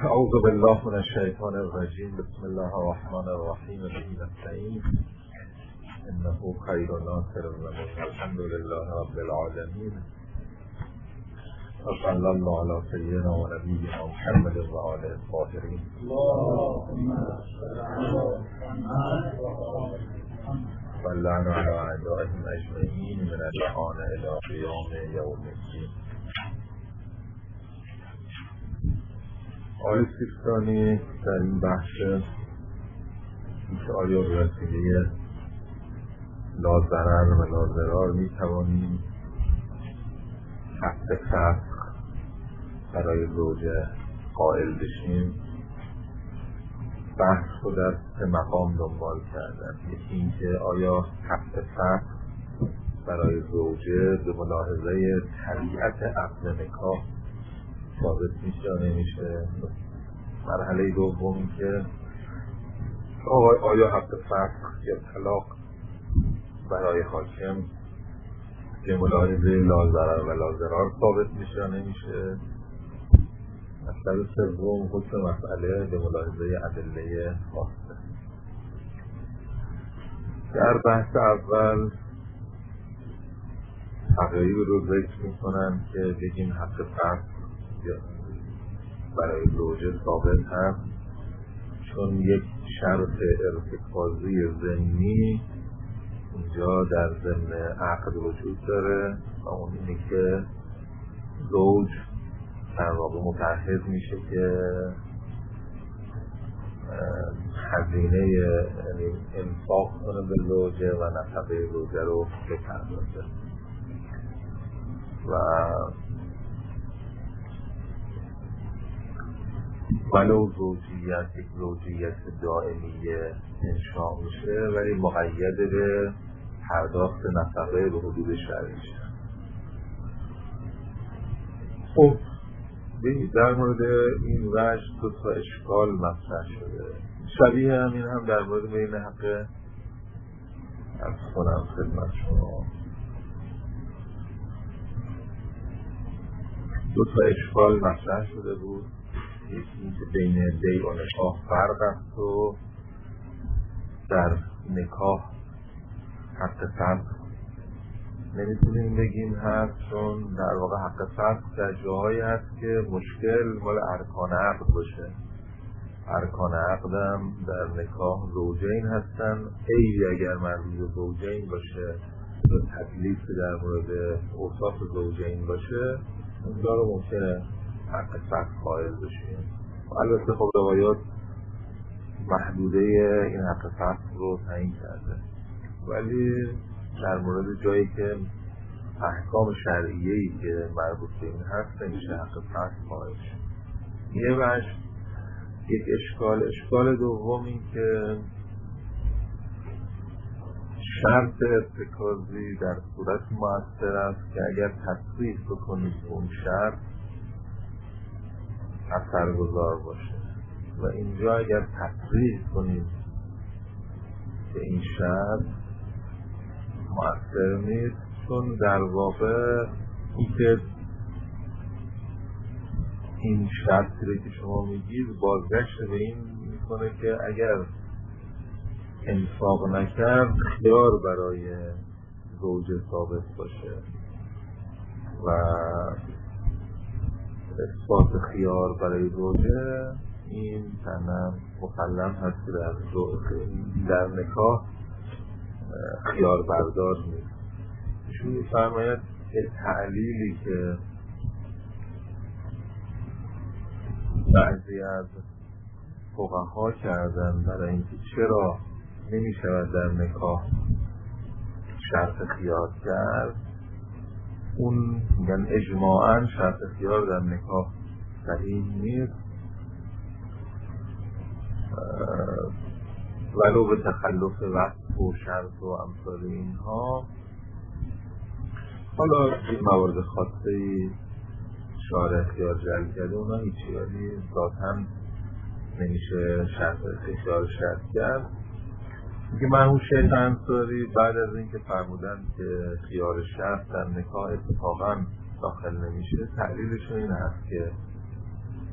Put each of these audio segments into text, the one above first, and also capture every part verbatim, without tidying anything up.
اعوذ بالله من الشیطان الرجیم. بسم الله الرحمن الرحیم. به نستعین انه خیر ناصر و الحمد لله رب العالمین و صلی الله علی سیدنا و نبینا محمد و آله الطاهرین. و اللعن علی اعدائهم اجمعین من الان الی قیام یوم الدین. آقای سیستانی در این بحث که آیا به وسیله لاضرر و لاضرار می توانیم حق فسخ برای زوجه قائل بشیم، بحث رو در سه مقام دنبال کردن. یکی اینکه آیا حق فسخ برای زوجه به ملاحظه طبیعت عقد نکاح ثابت میشه یا نمیشه. مرحله دوم که آیا حق فسخ یا طلاق برای حاکم به ملاحظه لاضرر و لاضرار ثابت میشه یا نمیشه. مطلب سوم حکم مسئله به ملاحظه ادله خاصه. در بحث اول حقایق رو ذکر میکنن که بگیم حق فسخ برای زوجه ثابت هست چون یک شرط ارتکازی ضمنی اینجا در ضمن عقد وجود داره و اون اینه که زوج در واقع متعهد میشه که هزینه یعنی انفاق کنه به زوجه و نفقه زوجه رو بپردازه و ولو زوجیت یک زوجیت دائمیه انشاء میشه ولی مقید به پرداخت نفقه به حدود شرعیشه. خب در مورد این وجه دو تا اشکال مطرح شده. شبیه همین هم در مورد بین حق از خودم خدمت شما دو تا اشکال مطرح شده بود. یکی اینکه بین بیع و نکاح فرق است و در نکاح حق فسخ نمیتونیم بگیم هست، چون در واقع حق فسخ در جاهایی هست که مشکل مال ارکان عقد باشه. ارکان عقدم در نکاح زوجین هستن. عیبی اگر مربوط به زوجین باشه و تکلیف در مورد اوصاف زوجین باشه اونجا رو ممکنه حق فسخ قائل بشیم. البته خب روایات محدوده این حق فسخ رو تعیین کرده، ولی در مورد جایی که احکام شرعیه‌ای که مربوط به این هست نمیشه حق فسخ قائل شد. یه وجه یک اشکال. اشکال دوم این که شرط ارتکازی در صورت مؤثر است که اگر تصریح بکنید اون شرط اثرگذار باشه و اینجا اگر تصریح کنید که این شرط مؤثر نیست، چون در واقع این که این شرطی رو که شما میگید بازگشت به این میکنه که اگر انفاق نکرد خیار برای زوجه ثابت باشه و اثبات خیار برای زوجه این تنم مسلم هست که در, در نکاح خیار بردار نیست. ایشون میفرماید که تعلیلی که بعضی از فقها کردن برای اینکه چرا نمی شود در نکاح شرط خیار کرد، اون میگن اجماعاً شرط خیار در نکاح صحیح نیست ولو به تخلف وقت و شرط و امثال اینها. حالا این موارد خاصی شارع خیار جلب کرده اونا هیچی، ولی ذاتاً نمیشه شرط خیار شرط کرد. که مرحوم شیخ انصاری بعد از اینکه فرمودن که خیار شرط در نکاح اتفاقاً داخل نمیشه، تعلیلشون این هست که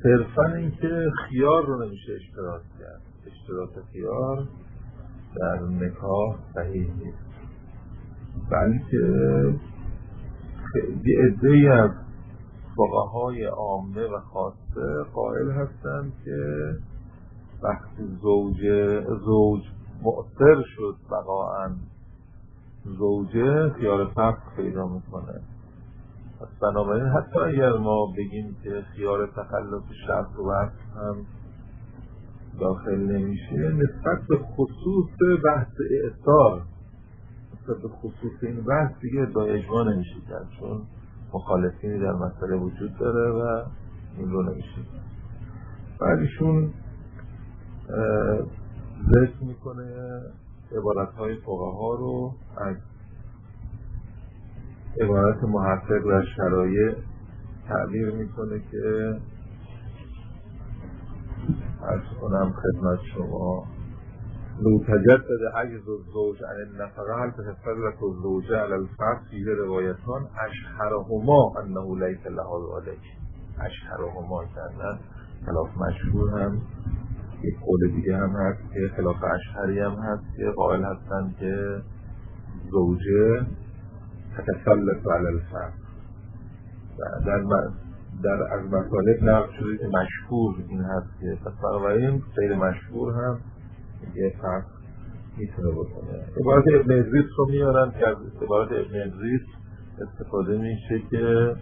صرفا این که خیار رو نمیشه اشتراط کرد. اشتراط خیار در نکاح صحیح نیست، بلکه یه عده‌ای از فقهای عامه و خاصه قائل هستند که وقتی زوج زوج مؤثر شد بقاءً زوجه خیار فسخ پیدا میکنه. پس بنابراین حتی اگر ما بگیم که خیار تخلف شرط و وصف هم داخل نمیشه، نسبت به خصوص بحث اعصار، نسبت به خصوص این بحث دیگه با اجماع نمیشه کرد، چون مخالفینی در مسئله وجود داره و این رو نمیشه. بعدشون ذکر میکنه عبارتهای فقها رو از عبارت محقق و شرایع تعبیر میکنه که عرض کنم خدمت شما: لو تجدد عجز الزوج عن النفقه هل تتسلط الزوجه علی الفرد فی روایتان اشهرهما انه لیس لها ذلک. اشهرهما کردن خلاف مشهور هم یک قول دیگه هم هست که خلاف اشهری هم هست که قائل هستن که زوجه تتسلط علی الفرد. در در از مطالب نقل شده که مشهور این هست که پس بنابراین غیر مشهور هم یه فرق میتونه بکنه. عبارت ابن ادریس رو میارن که از عبارت ابن ادریس استفاده میشه که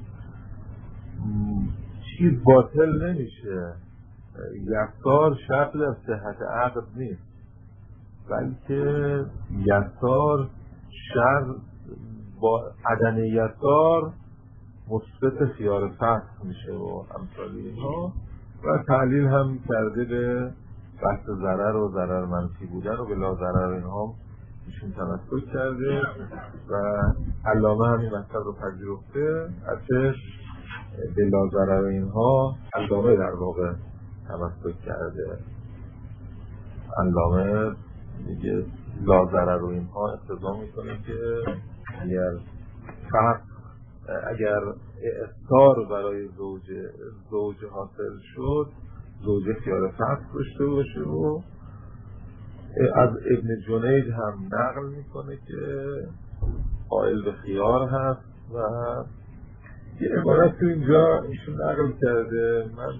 چیز باطل نمیشه، یسار شرط در صحت عقد نیست، بلکه یسار شرط با عدم یسار مثبت خیار فسخ میشه و امثال اینها. و تعلیل هم کرده به بحث ضرر و ضرر منفی بودن و بلا ضرر اینها ایشون تمسک کرده و علامه هم این مطلب رو پذیرفته. البته بلا ضرر اینها علامه در واقع تمسک کرده. علامه میگه لا ضرر و اینها اقتضا میکنه که اگر فرق اگر اعصار برای زوج زوج حاصل شد، زوجه خیار فسخ داشته باشه. و از ابن جنید هم نقل میکنه که قائل به خیار هست و یه عبارت تو اینجا ایشون نقل کرده. من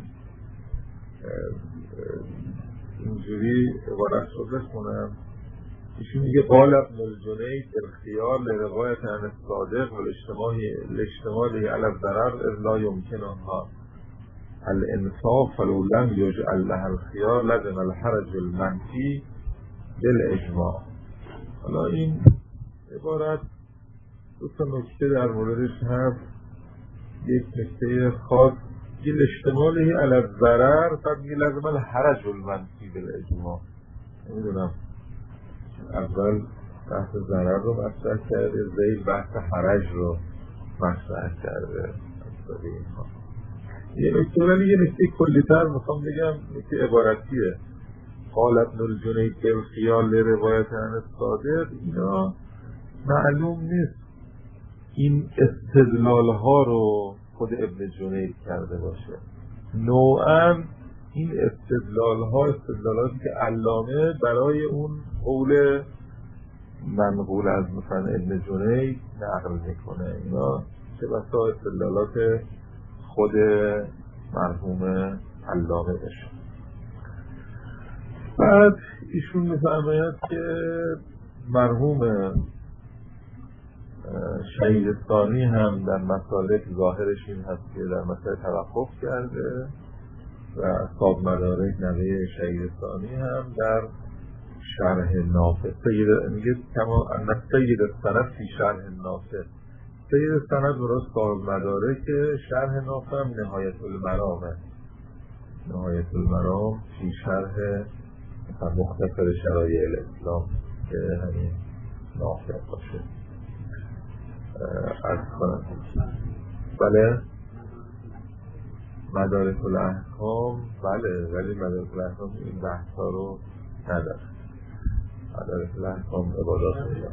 اینجوری عبارت رو بخونم. ایشون میگه قال ابن الجنید الخيار لروایت عن الصادق والاجتماعی علی الضرر اذ لا یمکنها الانصاف فلو لم یجعل لها الخيار لزم الحرج المنفی بالاجماع. حالا این عبارت دو تا نکته در موردش هست. یک نکته خاص که الاجتماعی علی الضرر بعد میگه لزم الحرج المنفی بالاجماع. نمیدونم اول بحث ضرر رو مطرح کرده، زیر بحث حرج رو مطرح کرده. یه نکته ولی یه نکته کلی‌تر میخوام بگم، نکته عبارتیه. قال ابن الجنید بالخیار لروایت عن الصادق، اینا معلوم نیست این استدلال ها رو خود ابن جنید کرده باشه. نوعاً این استدلال ها استدلالاتی که علامه برای اون قول منقول از مثلا ابن جنید نقل میکنه، اینا چه بسا استدلالات خود مرحوم علامه بشه. بعد ایشون میفرماید که مرحوم شهیدستانی هم در مسالک ظاهرش این هست که در مسئله توقف کرده و صاحب مدارک نوه شهیدستانی هم در شرح نافع سید میگه کما ان سید السند فی شرح نافع. سید السند برای صاحب مدارک شرح نافع هم نهایت المرامه. نهایت المرام فی شرح مختصر شرایع الاسلام که همین نافع باشه. از کنم بله مدارک الاحکام بله، ولی مدارک الاحکام این بحث ها رو نداره. مدارک الاحکام عبادات میدن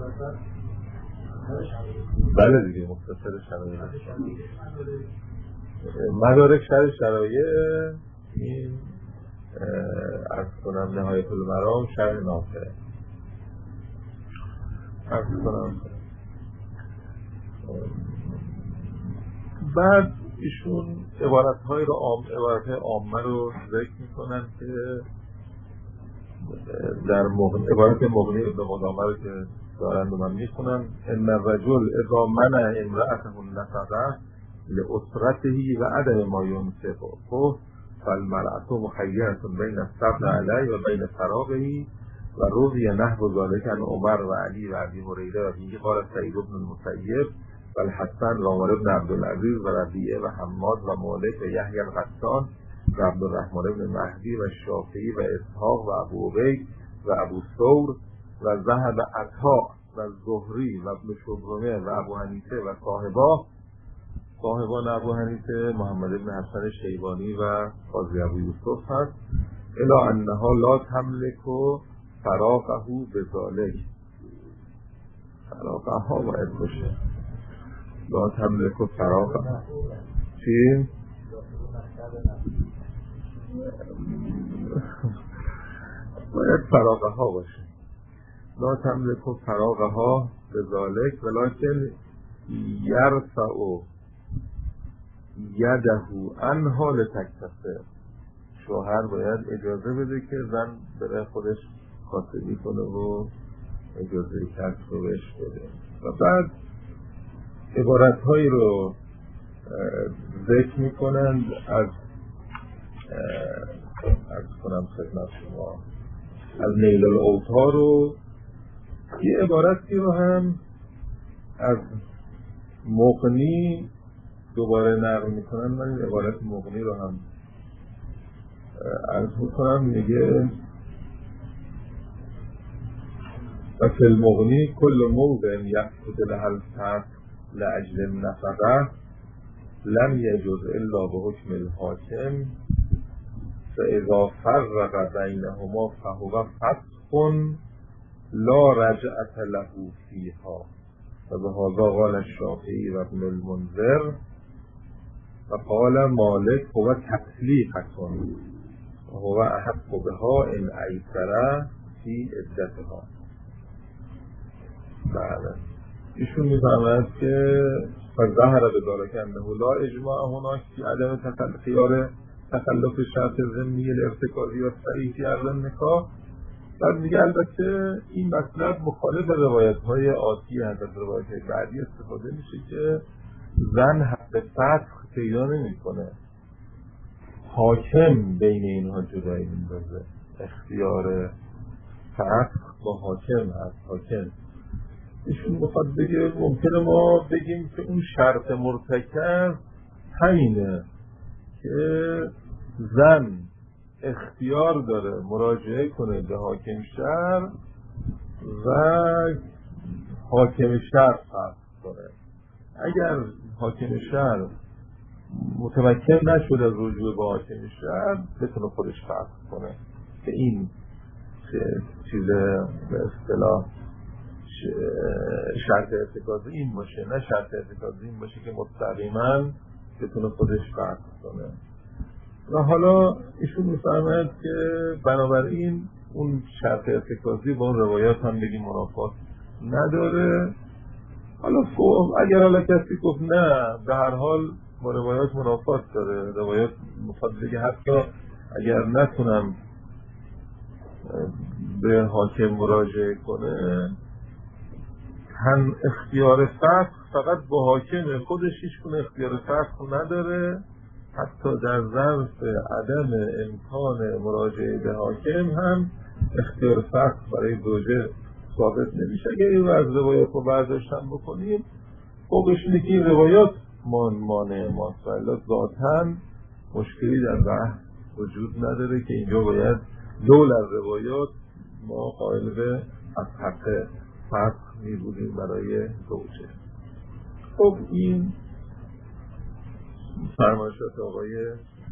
بله دیگه مختصر شرایع مدارک شرح شرایع این از کنم نهایت المرام شرح نافع از کنم. بعد ایشون عبارت‌های رو عام عبارت‌های عامه رو ذکر می‌کنن که در مغنی عبارت مغنی ابن قدامه رو که دارن و من می‌خونم: ان الرجل اذا منع امرأته النفقه لأسرته و عدم ما ينفقه فالمرأة مخيرة بين الصبر عليه و بین فراغه و روی نحو ذلك عن عمر و علی و ابی هریره و به قال سعید بن المسیب و الحسن و عمر بن عبدالعزیز و ربیعه و حماد و مالک و یحیی القطان و عبدالرحمن بن مهدی و شافعی و اسحاق و ابو عبید و ابو ثور و ذهب عطا و زهری و ابن شبرمه و ابو حنیفه و صاحبا صاحبان ابو حنیفه محمد بن حسن شیبانی و قاضی ابو یوسف هست الا انها لا تملک و فراغه بذالک. فراغه ها باید باشه، لا تملک و فراغه چی؟ باید فراغه ها باشه. لا تملک و فراغه ها بذالک ولکن یرفع یده انها لتکتسب. شوهر باید اجازه بده که زن بره خودش خاطری کنه و اجازه کسب رو بهش بده. و بعد عبارت هایی رو ذکر می کنند از از کنم خدمت شما از نیل الاوطار رو. یه عبارتی رو هم از مغنی دوباره نقل می کنن. من این عبارت مغنی رو هم عرض می کنم. میگه و فی المغنی کل موضع یقصد لها الفتح لأجل النفقه لم یجوز الا بحکم الحاکم فاذا فرق بینهما فهو فسق لا رجعة له فیها و بهذا قال الشافعی و ابن المنذر و قال مالک هو تطلیقة و هو احق بها ان ایسر فی عدتها. بله ایشون میفهمد که فظهر بذلک انه لا اجماع هناک فی عدم تخیار تخلف شرط ضمنی الارتکازی و صریح فی عقد النکاح. بعد میگه البته این مطلب مخالف روایت های آتی هست، از روایت های بعدی استفاده میشه که زن حق فتح پیدا نمی کنه، حاکم بین اینها جدایی میندازه. اختیار فتح با حاکم هست. حاکم ایشون بخواد بگه ممکنه ما بگیم که اون شرط مرتکب همینه که زن اختیار داره مراجعه کنه به حاکم شهر و حاکم شهر فسخ کنه. اگر حاکم شهر متمکن نشد از رجوع به حاکم شهر بتونه خودش فسخ کنه که این چیز به اصطلاح شرط ارتکازی این باشه، نه شرط ارتکازی این باشه که مستقیما بتونه خودش فسخ کنه. و حالا ایشون میفهمد که بنابراین اون شرط ارتکازی با اون روایات هم بگیم منافات نداره. حالا اگر حالا کسی گفت نه به هر حال با روایات منافات داره، روایات مفاد بگه حتی اگر نتونم به حاکم مراجعه کنه هم اختیار فسخ فقط با حاکم، خودش هیچ گونه اختیار فسخ نداره. حتی در ظرف عدم امکان مراجعه به حاکم هم اختیار فسخ برای زوجه ثابت نمیشه. اگر این از روایات رو برداشتن بکنیم فوقش اینه که این روایات مانع ماست، ولی ذاتاً مشکلی در بحث وجود نداره که اینجا باید دول از روایات ما قائل به از حق فسخ می بودیم برای زوجه. خب این فرمایشات آقای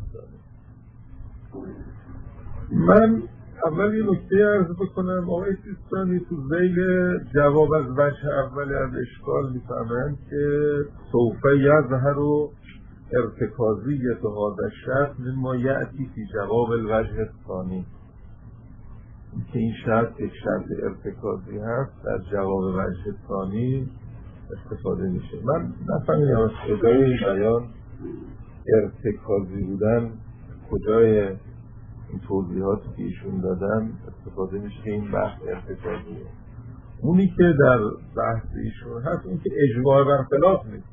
من اول یه نکته عرض بکنم. آقای سیستانی تو ذیل جواب از وجه اول از اشکال میفهمند که سوف یظهر ارتکازیت هذا الشرط مما یأتی فی جواب الوجه الثانی، که این شرط یک شرط ارتکازی هست در جواب وجه ثانی استفاده میشه. من نفهمیدم از کجای این بیان ارتکازی بودن، کجای این توضیحاتی که ایشون دادن استفاده میشه که این بحث ارتکازیه. اونی که در بحث ایشون هست این که اجماع بر خلاف نیست.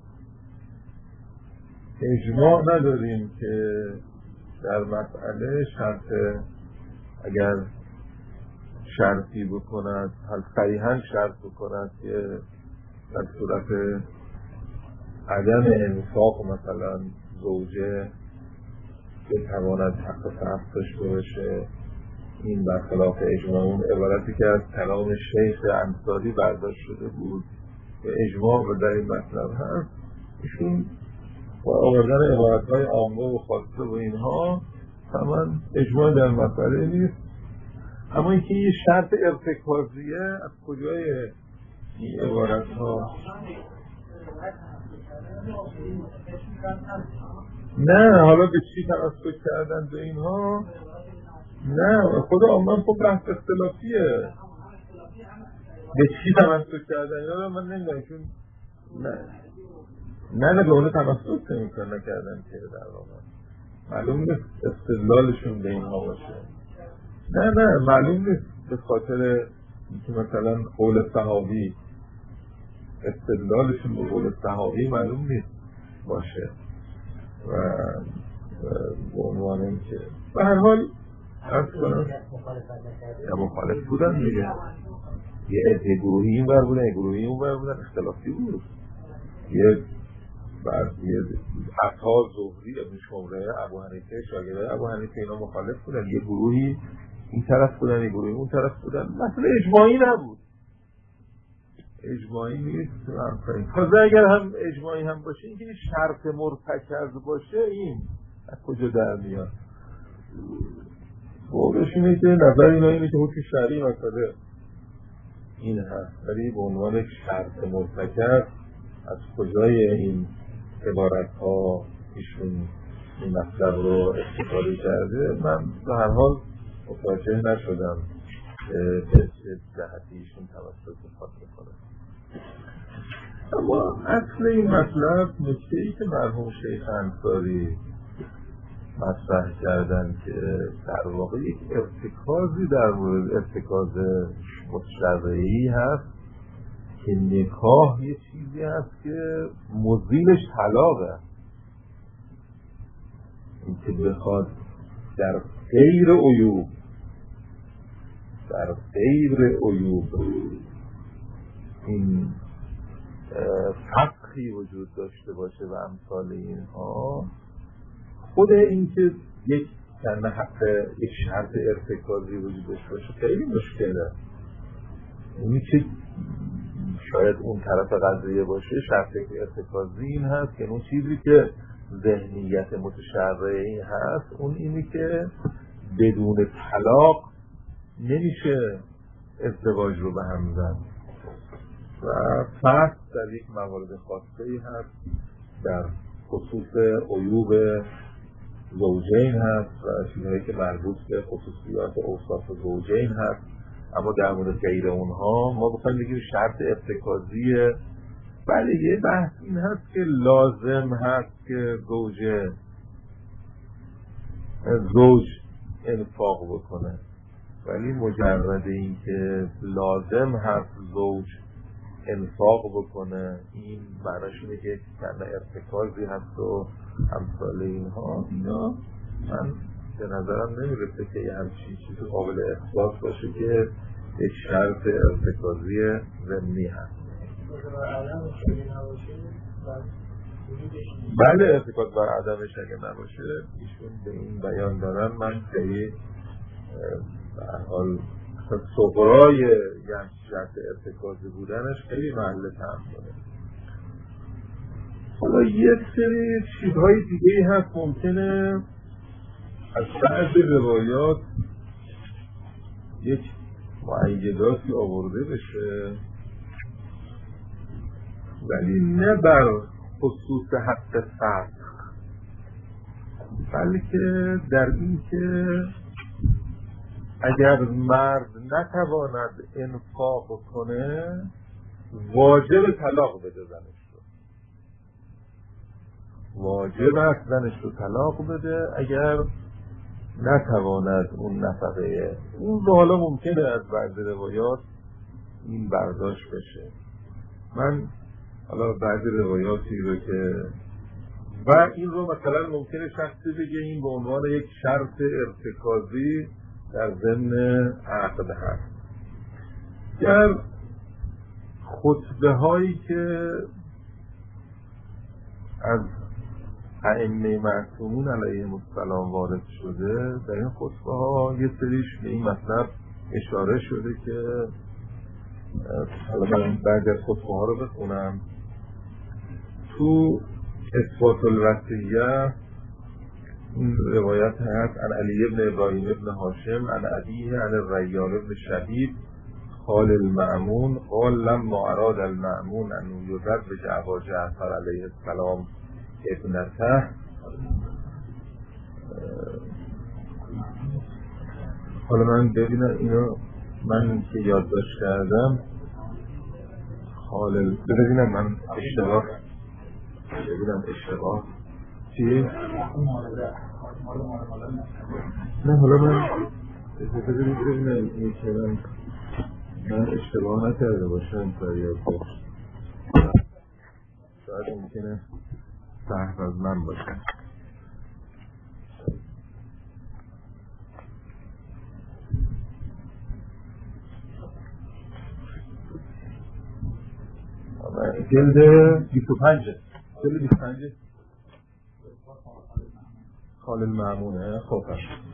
اجماع نداریم که در مسئله شرط اگر شرطی بکند، حال صریحاً شرط بکند که در صورت عدم انفاق مثلا زوجه بتواند حق صرف داشته باشه، این برخلاف اجماع. اون عبارتی که از کلام شیخ انصاری برداشت شده بود که اجماع در این مطلب هست، ایشون با آوردن عبارت‌های عامه و خاصه و اینها تمام اجماع در مسئله نیست. اما اینکه یه شرط ارتکازیه از کجای این عبارت‌ها؟ نه حالا به چی تمسک کردن به اینها؟ نه خدا عامه خب بحث اختلافیه. به چی تمسک کردن اینا من نمیدونم، چون نه نه نه به اونه تمسک نمی‌کنن نکردن که در واقع معلوم نیست استدلالشون به اینها باشه. نه نه معلوم نیست به خاطر که مثلا قول صحابی استدلالشون به قول صحابی معلوم نیست باشه و به عنوان این که به هر حال از کنم یا مخالف بودن دیگه، یه عده گروهی این بر بودن یه گروهی اون بر بودن، اختلافی بود. یه بعد یه عطا زهری ابن شمره ابو حنیفه شاگرد ابو حنیفه اینا مخالف بودن، یه گروهی این طرف بودن یه گروهی اون طرف بودن. مثلا اجماعی نبود، اجماعی نیست. تازه اگر هم اجماعی هم باشه این که شرط مرتکز باشه این از کجا در میاد؟ واقعش اینه که نظر اینا اینه که حکم شرعی مسئله این هست، ولی به عنوان یک شرط مرتکز از کجای این عبارت ها ایشون این مطلب رو استفاده کرده من به هر حال متوجه نشدم به چه جهتی ایشون توسط استفاده کنه. اما اصل این مطلب نکته‌ای که مرحوم شیخ انصاری مطرح کردن که در واقع یک ارتکازی در مورد ارتکاز متشرعی هست که نکاح یه چیزی هست که مزیلش طلاقه، این که بخواد در غیر عیوب در غیر عیوب این فقهی وجود داشته باشه و امثال اینها، خود این که یک کنه حق یک شرط ارتکازی وجود داشته باشه خیلی مشکله. اینی که شاید اون طرف قضیه باشه شرط ارتکازی این هست که اون چیزی که ذهنیت متشرعی هست اون اینی که بدون طلاق نمیشه ازدواج رو به هم زد و فرق در یک موارد خاصی هست، در خصوص عیوب زوجین هست و چیزهایی که مربوط به خصوصیات اوصاف زوجین هست. اما در مورد غیر اونها ما بخوایم بگیم شرط ارتکازیه. بله یه بحث این هست که لازم هست که زوجه زوج انفاق بکنه، ولی مجرد این که لازم هست زوج انفاق بکنه این معناش اینه که کنه ارتکازی هست و امثال اینها. اینا من به نظرم نمیرسه که یه همچین چیز قابل اثبات باشه که یک شرط ارتکازی ضمنی هست. بله ارتکاز بر عدمش اگه نباشه ایشون به این بیان دارن، من خیلی به هر حال صغرای یه شرط ارتکازی بودنش خیلی محل تأمله. حالا یه سری چیزهای دیگه هست ممکنه از بعضی روایات یک مؤیداتی آورده بشه ولی نه بر خصوص حق فسخ، بلکه در این که اگر مرد نتواند انفاق کنه واجب طلاق بده زنش رو، واجب است زنش رو طلاق بده اگر نتواند اون نفقه. اون رو حالا ممکنه از بعض روایات این برداشت بشه. من حالا بعض روایاتی رو که و این رو مثلا ممکنه شخصی بگه این به عنوان یک شرط ارتکازی در ضمن عقد هست. در خطبه هایی که از ائمه معصومین علیهم السلام وارد شده، در این خطبه ها یه سریش به این مطلب اشاره شده که حالا من بعد از خطبه ها رو بخونم. تو اثبات الوصیه این روایت هست عن علی ابن ابراهیم ابن هاشم عن ابیه عن الریان ابن شهید قال المأمون قال لما اراد المأمون ان یزوج ابا جعفر علیه السلام ابنته. حالا من ببینم اینو من که یادداشت کردم خالل ببینم من اشتباه ببینم اشتباه چی؟ نه حالا من ببینم این که من من اشتباه نکرده باشم تا یادداشت شاید ممکنه سهو از من باشه. جلد بیست و پنج جلد بیست و پنج خال المأمونه. خب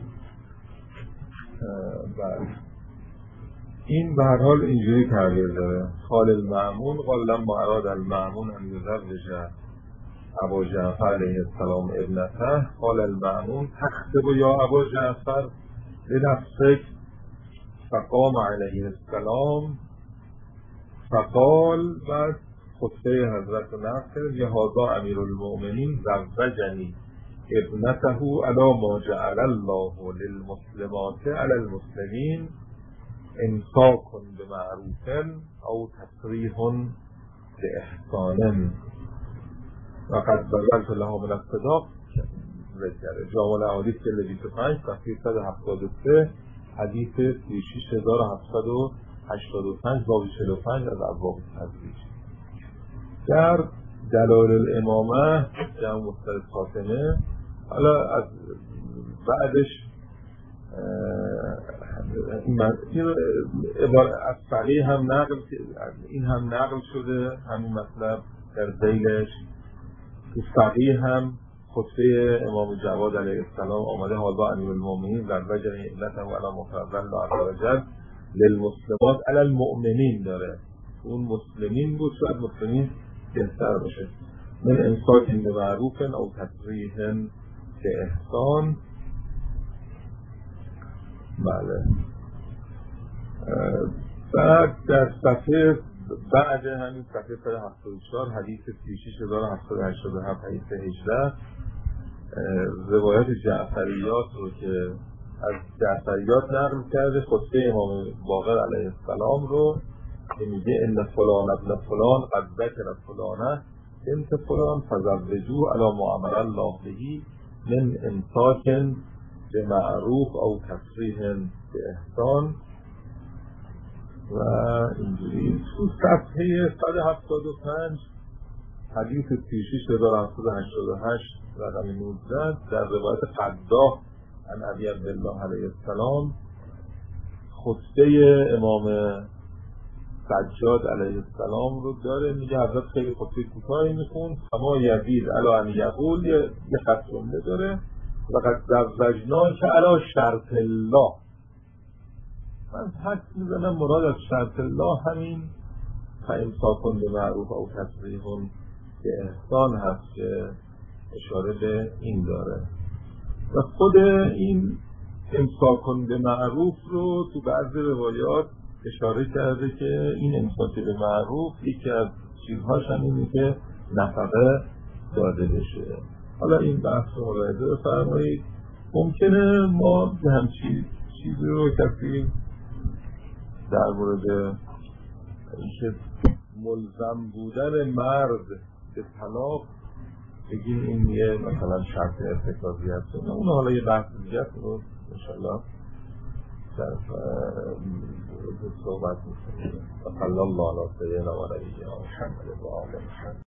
بله این به هر حال اینجوری تعبیر داره. خال المأمون قال لما اراد المأمون ان یزوج ابا جعفر علیه السلام ابنته قال المأمون تخطب یا ابا جعفر لنفسك فقام علیه السلام فقال بعد خطبه حضرت نقل یهذا امیر المؤمنین زوجنی ابنته علی ما جعل الله للمسلمات علی المسلمین امساک بمعروف او تصریح باحسان و قد بذلت لها من الصداق ذکر جامع الاحادیث جلد بیست و پنج صفحه صد و هفتاد و سه حدیث سی و شش هزار و هفتصد و هشتاد و پنج باب چهل و پنج از ابواب تزویج. در دلائل الامامه جمع مستند فاطمه حالا از بعدش این عبارت از فقیه هم نقل این هم نقل شده همین مطلب در ذیلش. تو فقیه هم خطبه امام جواد علیه السلام آمده هذا امیر المؤمنین زوجنی ابنته علی ما فرض الله عز وجل للمسلمات علی المؤمنین داره. اون مسلمین بود شاید مسلمین بهتر باشه. من امساک بمعروف او تصریح باحسان. بله بعد در صفحه بعد همین صفحه صد و هفتاد و چهار حدیث سی و شش هزار و هفتصد و هشتاد و هفت حدیث هجده روایت جعفریات رو که از جعفریات نقل کرده خطبه امام باقر علیه السلام رو که میگه ان فلان ابن فلان قد ذکر فلانه بنت فلان فزوجوه علی ما امر الله به من امساک بمعروف او تصریح باحسان و اینجوری. تو صفحه صد و هفتاد و پنج حدیث سی و شش هزار و هفتصد و هشتاد و هشت رقم نوزده در روایت قداه عن ابی عبدالله علیه السلام خطبه امام سجاد علیه السلام رو داره. میگه حضرت خیلی خطبه کوتاهی میخون اما یزید علی ان یقول یه خط جمله داره وقد زوجناک علی شرط الله. من حد میزنم مراد از شرط الله همین فامساک بمعروف او تصریح باحسان هست که اشاره به این داره. و خود این امساک بمعروف رو تو بعضی روایات اشاره کرده که این امساک بمعروف یکی از چیزهاش هم اینه که نفقه داده بشه. حالا این بحث رو ملاحظه بفرمایید. ممکنه ما همچین چیزی رو کسی در مورد اینکه ملزم بودن مرد به طلاق بگیم این یه مثلا شرط ارتکازی هست، اون حالا یه بحث دیگه است رو انشاءالله در صحبت میکنیم. صلی الله علیه و سیدنا محمد و آله محمد.